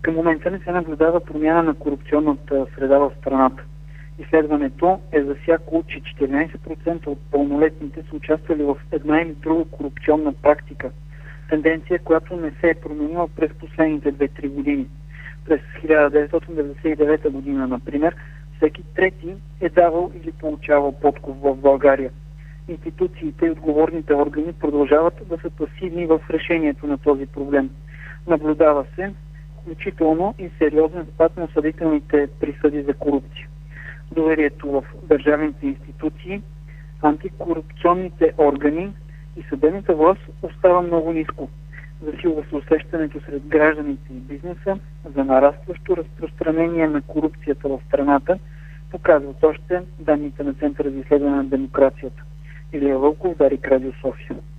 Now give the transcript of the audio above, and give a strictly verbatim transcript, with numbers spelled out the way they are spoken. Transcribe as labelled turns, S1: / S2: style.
S1: Към момента не се наблюдава промяна на корупционната среда в страната. Изследването е засякло, че четиринадесет процента от пълнолетните са участвали в една или друга корупционна практика. Тенденция, която не се е променила през последните две-три години. През хиляда деветстотин деветдесет и девета година, например, всеки трети е давал или получавал подкуп в България. Институциите и отговорните органи продължават да са пасивни в решението на този проблем. Наблюдава се включително и сериозен спад на осъдителните присъди за корупция. Доверието в държавните институции, антикорупционните органи и съдебната власт остава много ниско. Засилва се усещането сред гражданите и бизнеса за нарастващо разпространение на корупцията в страната, показват още данните на Центъра за изследване на демокрацията. Илия Вълков, Дарик, Радио София.